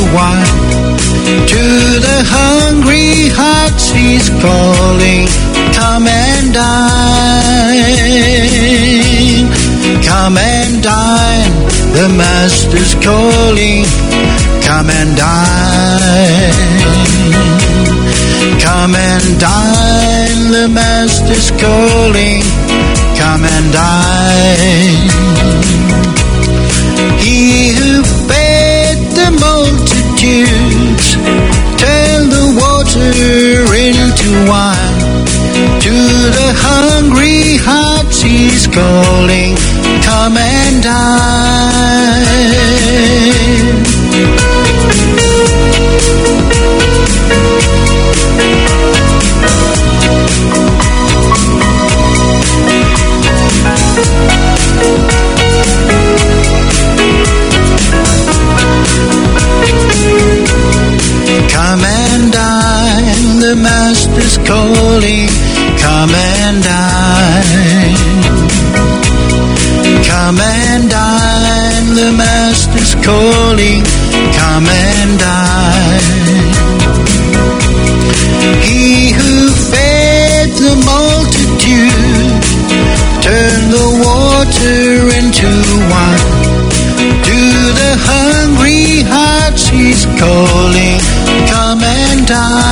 wine. To the hungry hearts he's calling, come and dine. Come and dine, the Master's calling, come and dine. Come and dine, the Master's calling, come and dine. He who fed the multitudes, turned the water into wine. To the hungry hearts he's calling, come and dine. Come and dine, the Master's calling, come and dine. Come and dine, the Master's calling, come and dine. He who fed the multitude, turned the water into wine. To the hungry hearts he's calling, come and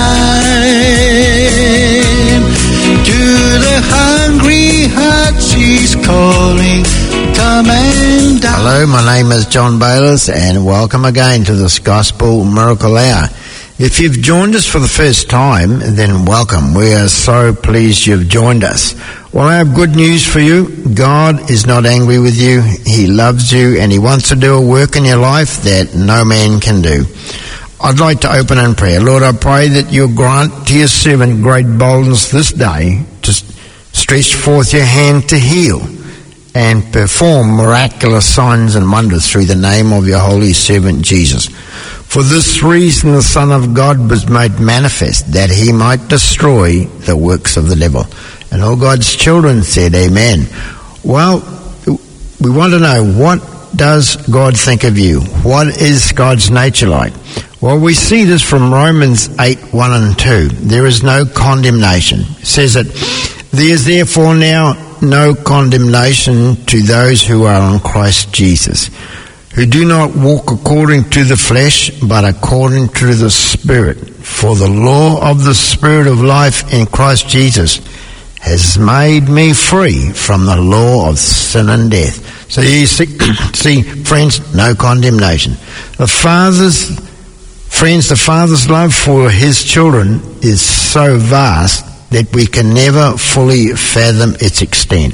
dine. To the hungry hearts he's calling, come and dine. Hello, my name is John Bayliss, and welcome again to this Gospel Miracle Hour. If you've joined us for the first time, then welcome. We are so pleased you've joined us. Well, I have good news for you. God is not angry with you. He loves you, and He wants to do a work in your life that no man can do. I'd like to open in prayer. Lord, I pray that you'll grant to your servant great boldness this day to stretch forth your hand to heal and perform miraculous signs and wonders through the name of your holy servant Jesus. For this reason the Son of God was made manifest, that he might destroy the works of the devil. And all God's children said, Amen. Well, we want to know, what does God think of you? What is God's nature like? Well, we see this from Romans 8:1 and 2. There is no condemnation. It says that there is therefore now no condemnation to those who are in Christ Jesus, who do not walk according to the flesh, but according to the Spirit. For the law of the Spirit of life in Christ Jesus has made me free from the law of sin and death. So you see, friends, no condemnation. The Father's love for his children is so vast that we can never fully fathom its extent.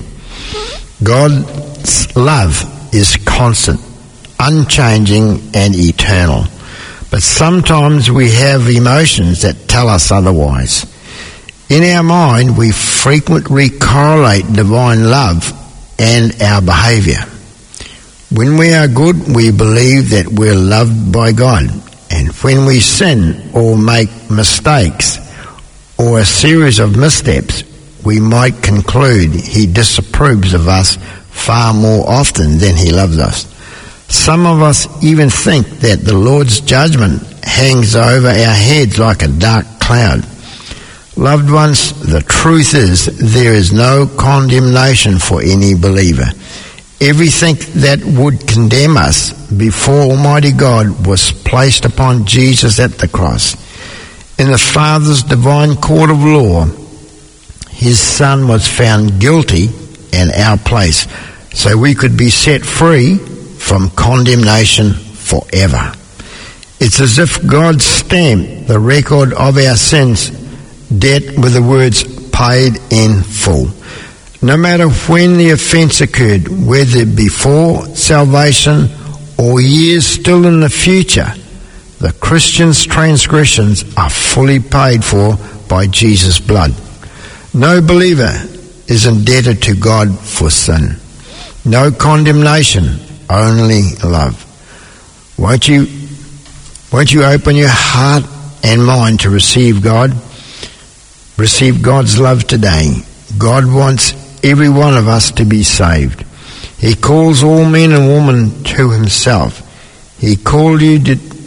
God's love is constant, unchanging, and eternal. But sometimes we have emotions that tell us otherwise. In our mind, we frequently correlate divine love and our behavior. When we are good, we believe that we're loved by God. And when we sin or make mistakes or a series of missteps, we might conclude he disapproves of us far more often than he loves us. Some of us even think that the Lord's judgment hangs over our heads like a dark cloud. Loved ones, the truth is there is no condemnation for any believer. Everything that would condemn us before Almighty God was placed upon Jesus at the cross. In the Father's divine court of law, his Son was found guilty in our place, so we could be set free from condemnation forever. It's as if God stamped the record of our sins debt with the words paid in full. No matter when the offence occurred, whether before salvation or years still in the future, the Christian's transgressions are fully paid for by Jesus' blood. No believer is indebted to God for sin. No condemnation, only love. Won't you open your heart and mind to receive God? Receive God's love today. God wants every one of us to be saved. He calls all men and women to himself. He called you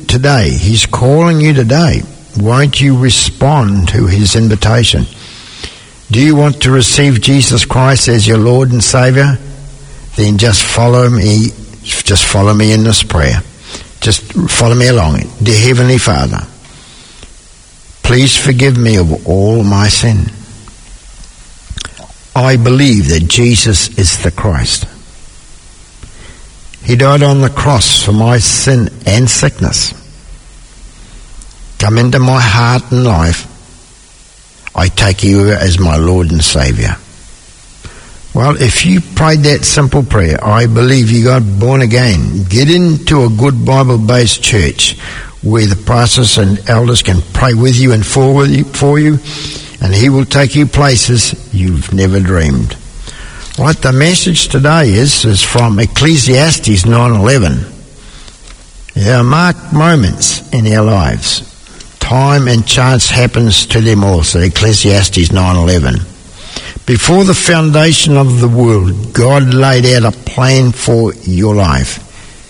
today. He's calling you today. Won't you respond to his invitation? Do you want to receive Jesus Christ as your Lord and Saviour? Then just follow me. Just follow me in this prayer. Just follow me along. Dear Heavenly Father, please forgive me of all my sin. I believe that Jesus is the Christ. He died on the cross for my sin and sickness. Come into my heart and life. I take you as my Lord and Saviour. Well, if you prayed that simple prayer, I believe you got born again. Get into a good Bible-based church where the pastors and elders can pray with you and for you, and he will take you places you've never dreamed. Right, the message today is from Ecclesiastes 9:11. There are marked moments in our lives. Time and chance happens to them all. So Ecclesiastes 9:11. Before the foundation of the world, God laid out a plan for your life.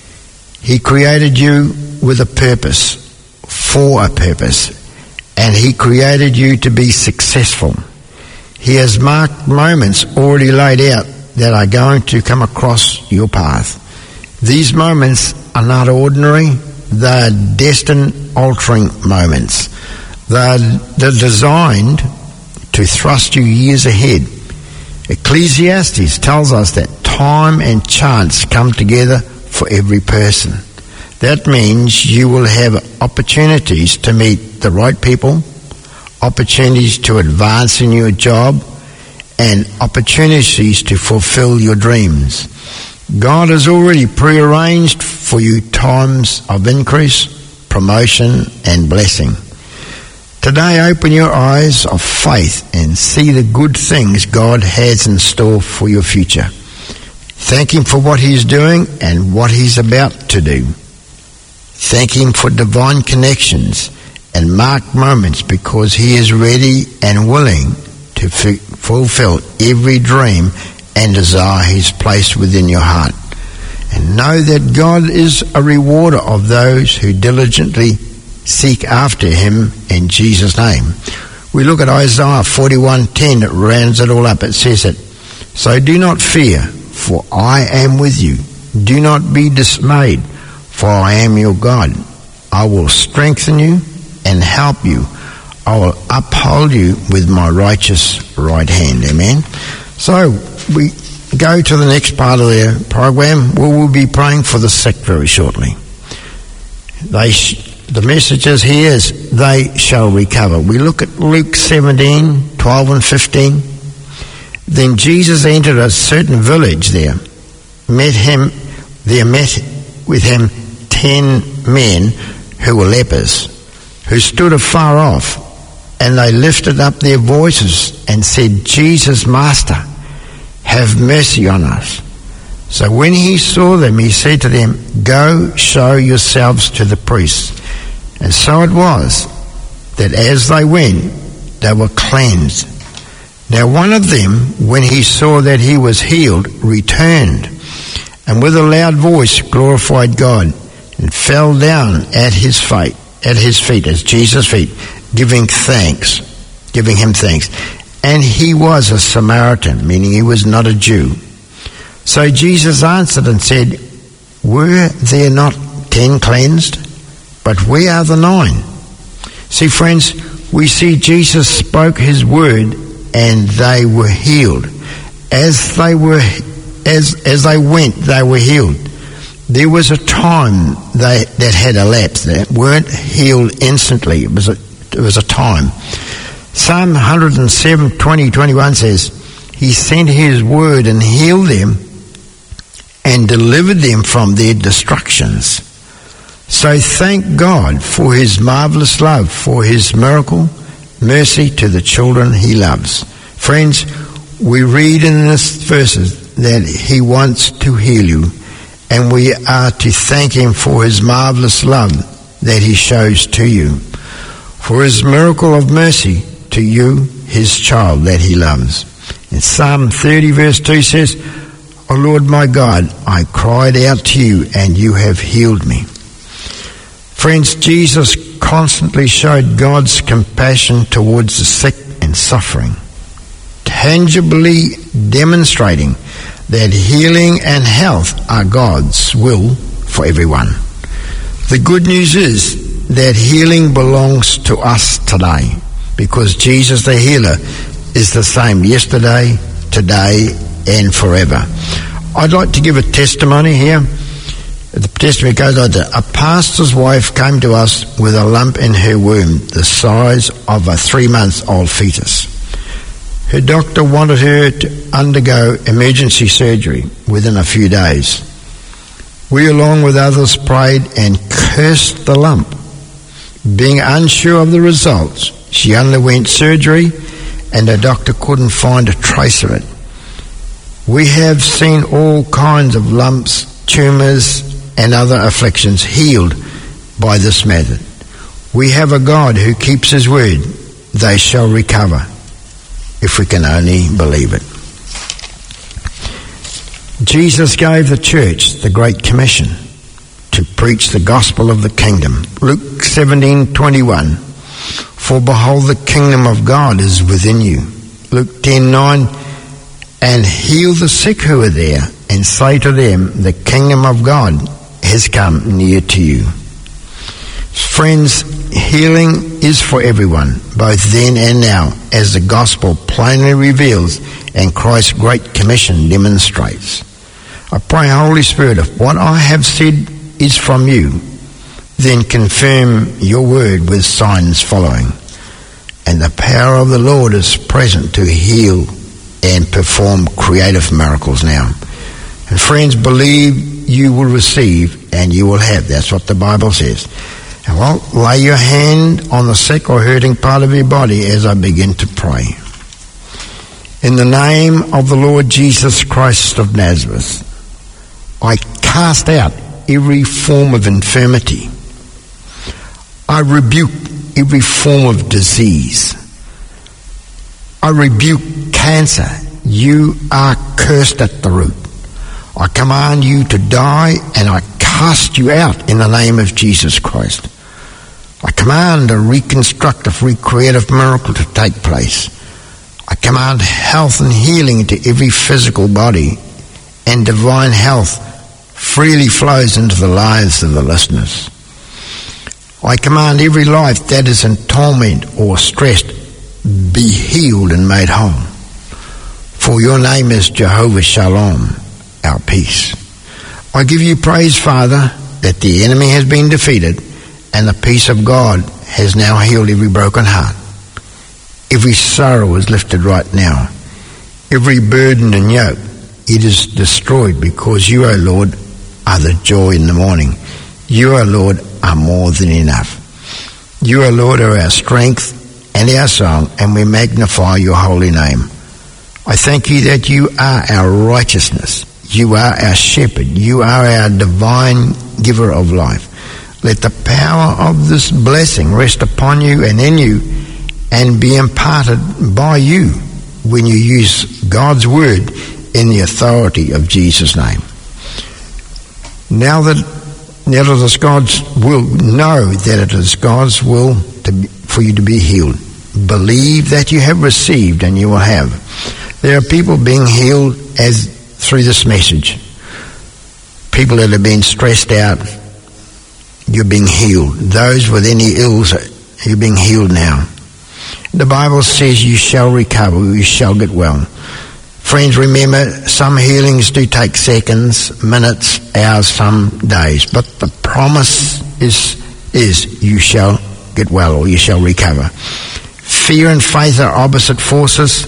He created you with a purpose, for a purpose, and he created you to be successful. He has marked moments already laid out that are going to come across your path. These moments are not ordinary. They are destiny-altering moments. They're designed to thrust you years ahead. Ecclesiastes tells us that time and chance come together for every person. That means you will have opportunities to meet the right people, opportunities to advance in your job, and opportunities to fulfill your dreams. God has already prearranged for you times of increase, promotion, and blessing. Today, open your eyes of faith and see the good things God has in store for your future. Thank him for what he's doing and what he's about to do. Thank him for divine connections and marked moments, because he is ready and willing to fulfill every dream and desire he's placed within your heart. And know that God is a rewarder of those who diligently seek after him in Jesus' name. We look at Isaiah 41:10, it rounds it all up. It says that, so do not fear, for I am with you. Do not be dismayed, for I am your God. I will strengthen you and help you. I will uphold you with my righteous right hand. Amen. So we go to the next part of the program where we'll be praying for the sick very shortly. The message is here is they shall recover. We look at Luke 17:12 and 15. Then Jesus entered a certain village there. Met with him 10 men who were lepers, who stood afar off, and they lifted up their voices and said, Jesus, Master, have mercy on us. So when he saw them, he said to them, go show yourselves to the priests. And so it was that as they went, they were cleansed. Now one of them, when he saw that he was healed, returned, and with a loud voice glorified God, and fell down at his feet, at Jesus' feet, giving him thanks. And he was a Samaritan, meaning he was not a Jew. So Jesus answered and said, were there not 10 cleansed? But where are the 9? See, friends, we see Jesus spoke his word and they were healed. As they went, they were healed. There was a time that had elapsed. They weren't healed instantly. It was a time. Psalm 107, 20, 21 says, he sent his word and healed them and delivered them from their destructions. So thank God for his marvelous love, for his miracle, mercy to the children he loves. Friends, we read in this verses that he wants to heal you, and we are to thank him for his marvelous love that he shows to you, for his miracle of mercy to you, his child that he loves. In Psalm 30 verse 2 says, O Lord my God, I cried out to you and you have healed me. Friends, Jesus constantly showed God's compassion towards the sick and suffering, tangibly demonstrating that healing and health are God's will for everyone. The good news is that healing belongs to us today, because Jesus the healer is the same yesterday, today, and forever. I'd like to give a testimony here. The testimony goes like that. A pastor's wife came to us with a lump in her womb the size of a 3-month-old fetus. Her doctor wanted her to undergo emergency surgery within a few days. We, along with others, prayed and cursed the lump. Being unsure of the results, she underwent surgery and the doctor couldn't find a trace of it. We have seen all kinds of lumps, tumours and other afflictions healed by this method. We have a God who keeps his word. They shall recover, if we can only believe it. Jesus gave the church the Great Commission to preach the gospel of the kingdom. Luke 17:21. For behold, the kingdom of God is within you. Luke 10:9. And heal the sick who are there, and say to them, the kingdom of God has come near to you. Friends, healing is for everyone, both then and now, as the gospel plainly reveals and Christ's great commission demonstrates. I pray, Holy Spirit, if what I have said is from you, then confirm your word with signs following. And the power of the Lord is present to heal and perform creative miracles now. And friends, believe you will receive and you will have. That's what the Bible says. And well, lay your hand on the sick or hurting part of your body as I begin to pray. In the name of the Lord Jesus Christ of Nazareth, I cast out every form of infirmity. I rebuke every form of disease. I rebuke cancer. You are cursed at the root. I command you to die, and I cast you out in the name of Jesus Christ. I command a reconstructive, recreative miracle to take place. I command health and healing to every physical body, and divine health freely flows into the lives of the listeners. I command every life that is in torment or stressed be healed and made whole. For your name is Jehovah Shalom, our peace. I give you praise, Father, that the enemy has been defeated and the peace of God has now healed every broken heart. Every sorrow is lifted right now. Every burden and yoke, it is destroyed, because you, O Lord, are the joy in the morning. You, O Lord, are more than enough. You, O Lord, are our strength and our song, and we magnify your holy name. I thank you that you are our righteousness. You are our shepherd. You are our divine giver of life. Let the power of this blessing rest upon you and in you, and be imparted by you when you use God's word in the authority of Jesus' name. Now that it is God's will, know that it is God's will for you to be healed. Believe that you have received and you will have. There are people being healed through this message. People that have been stressed out, you're being healed. Those with any ills, you're being healed now. The Bible says you shall recover, you shall get well. Friends, remember, some healings do take seconds, minutes, hours, some days. But the promise is you shall get well, or you shall recover. Fear and faith are opposite forces.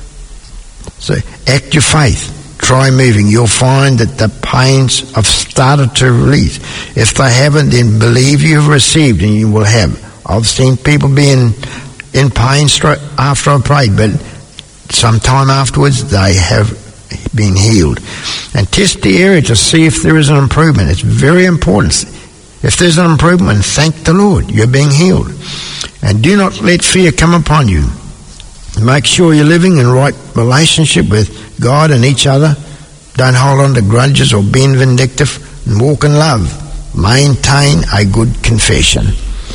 So act your faith. Try moving. You'll find that the pains have started to release. If they haven't, then believe you have received and you will have. I've seen people being in pain after I prayed, but sometime afterwards they have been healed. And test the area to see if there is an improvement. It's very important. If there's an improvement, thank the Lord, you're being healed. And do not let fear come upon you. Make sure you're living in right relationship with God and each other. Don't hold on to grudges or being vindictive, and walk in love. Maintain a good confession.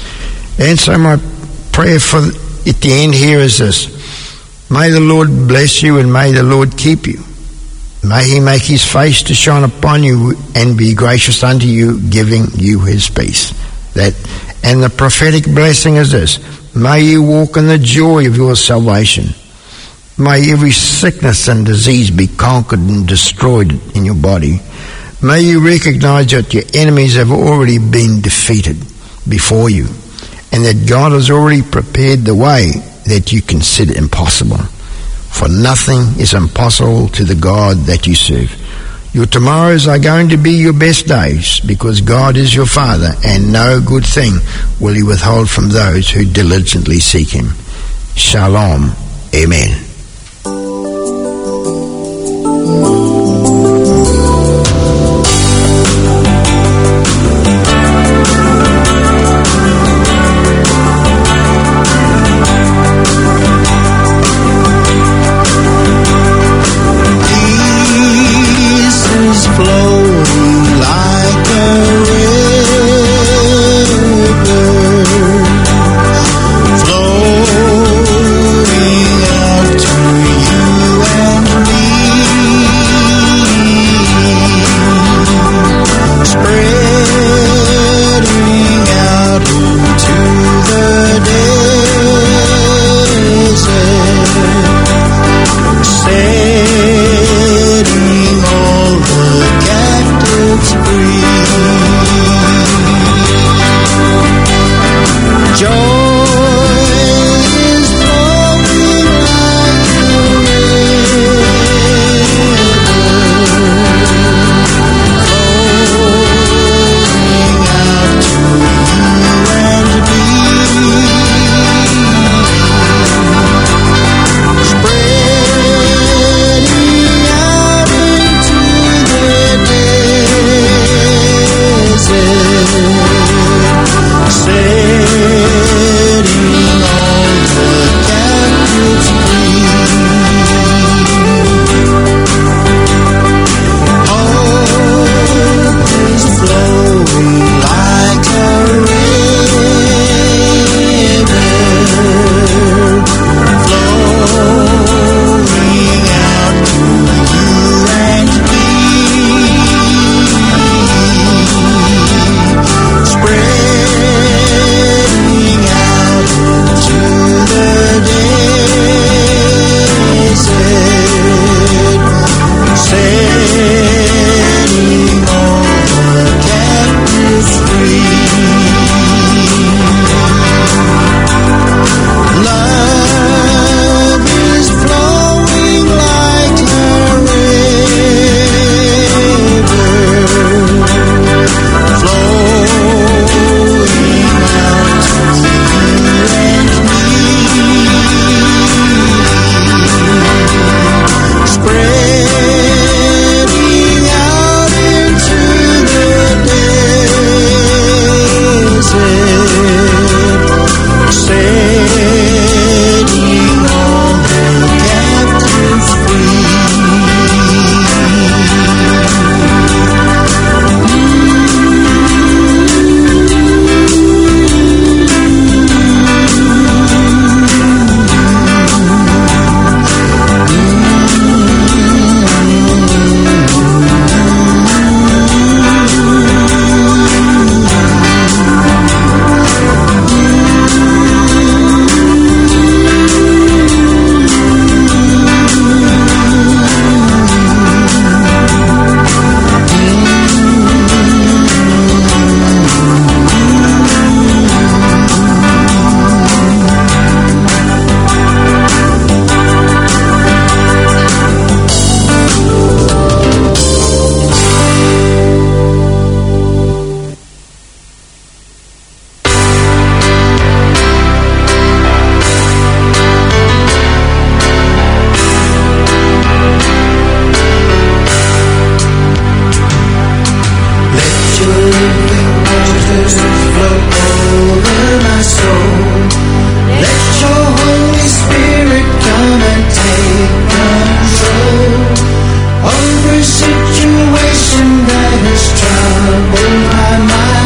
And so my prayer for at the end here is this. May the Lord bless you and may the Lord keep you. May he make his face to shine upon you and be gracious unto you, giving you his peace. And the prophetic blessing is this. May you walk in the joy of your salvation. May every sickness and disease be conquered and destroyed in your body. May you recognize that your enemies have already been defeated before you, and that God has already prepared the way that you consider impossible. For nothing is impossible to the God that you serve. Your tomorrows are going to be your best days, because God is your Father, and no good thing will he withhold from those who diligently seek him. Shalom. Amen. Situation that has troubled my mind.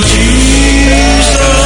Jesus.